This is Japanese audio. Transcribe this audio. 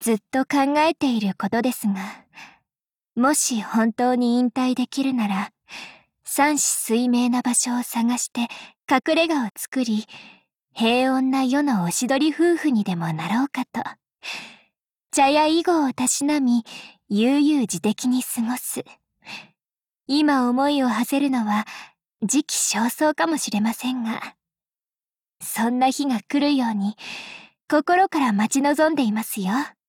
ずっと考えていることですが、もし本当に引退できるなら、三子水明な場所を探して隠れ家を作り、平穏な世のおしどり夫婦にでもなろうかと。茶や囲碁をたしなみ、悠々自適に過ごす。今思いを馳せるのは時期尚早かもしれませんが、そんな日が来るように心から待ち望んでいますよ。